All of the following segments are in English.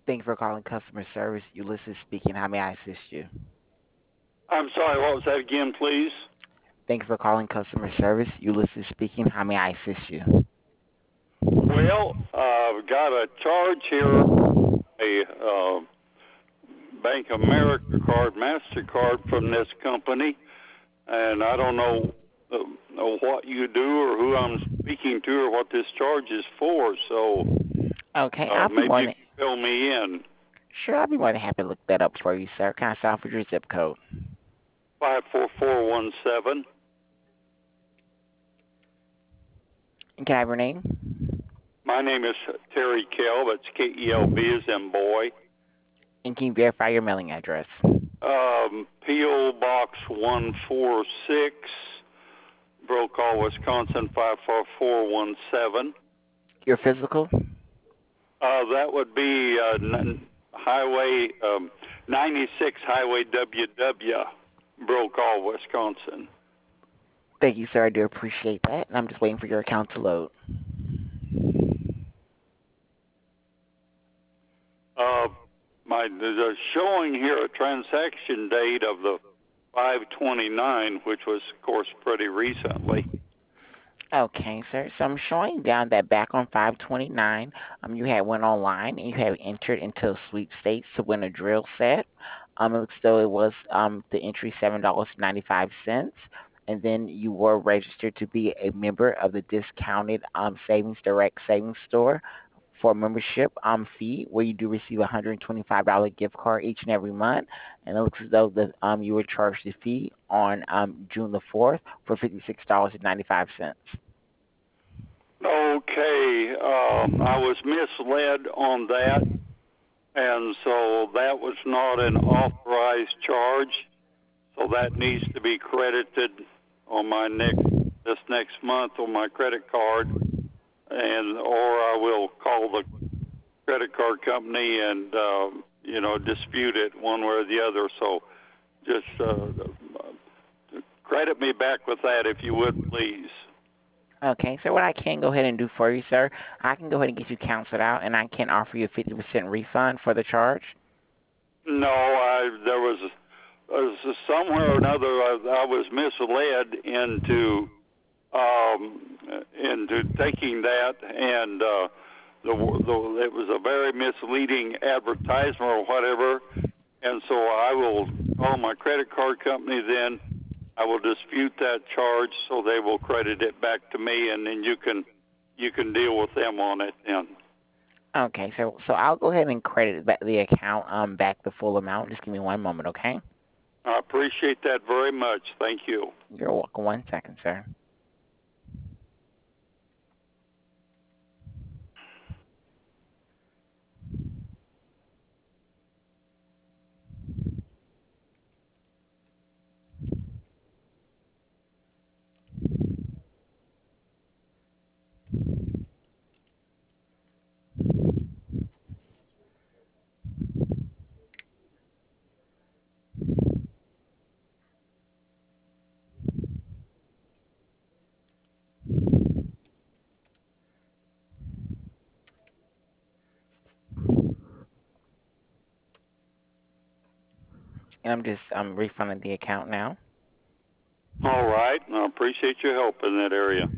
Thank you for calling customer service. Ulysses speaking. How may I assist you? I'm sorry, what was that again, please? Thank you for calling customer service. Ulysses speaking. How may I assist you? Well, I've got a charge here, a Bank of America card, MasterCard from this company, and I don't know what you do or who I'm speaking to or what this charge is for, so Okay, I'll be maybe more you than can fill me in. sure. I'll be more than happy to look that up for you, sir. Can I start with your zip code? 54417. And can I have your name? My name is Terry Kell. That's Kelb as in boy. And can you verify your mailing address? P.O. Box 146. Brokaw, Wisconsin 54417. Your physical? That would be Highway 96 Highway WW, Brokaw, Wisconsin. Thank you, sir. I do appreciate that. And I'm just waiting for your account to load. Uh, there's showing here a transaction date of the 529, which was, of course, pretty recently. Okay, sir. So I'm showing down that back on 529, you had went online and you had entered into a sweepstakes to win a drill set. It looks as though it was the entry $7.95, and then you were registered to be a member of the discounted Savings Direct Savings Store for a membership fee where you do receive a $125 gift card each and every month, and it looks as though the you were charged the fee on June the 4th for $56.95. Okay, I was misled on that, and so that was not an authorized charge. So that needs to be credited on my this next month on my credit card, and or I will call the credit card company and dispute it one way or the other. So just credit me back with that if you would, please. Okay, so what I can go ahead and do for you, sir, I can go ahead and get you canceled out, and I can offer you a 50% refund for the charge. No, there was somewhere or another I was misled into taking that, and it was a very misleading advertisement or whatever. And so I will call my credit card company then. I will dispute that charge so they will credit it back to me, and then you can deal with them on it then. Okay, so I'll go ahead and credit back the account back the full amount. Just give me one moment, okay? I appreciate that very much. Thank you. You're welcome. 1 second, sir. And I'm just refunding the account now. All right. I appreciate your help in that area.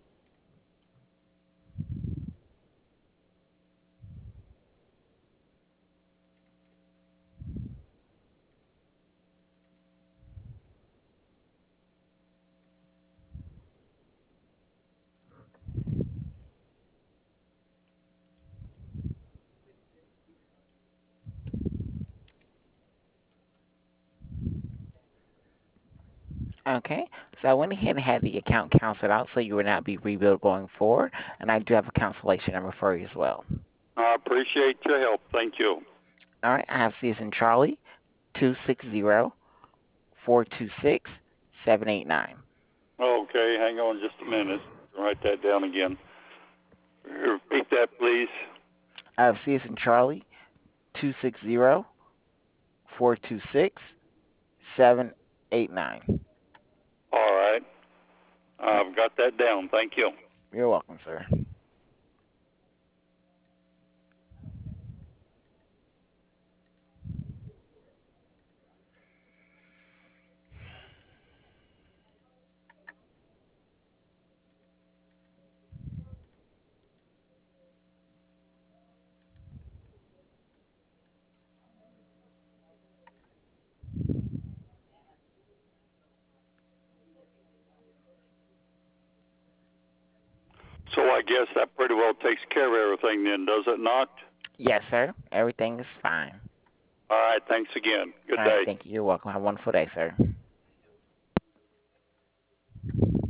Okay, so I went ahead and had the account canceled out so you will not be rebuilt going forward, and I do have a cancellation number for you as well. I appreciate your help. Thank you. All right, I have C as in Charlie, 260-426-789. Okay, hang on just a minute. Write that down again. Repeat that, please. I have C as in Charlie, 260-426-789. All right. I've got that down. Thank you. You're welcome, sir. guess that pretty well takes care of everything then, does it not? Yes, sir. Everything is fine. All right, thanks again. Good All right, day. thank you. You're welcome. Have a wonderful day, sir.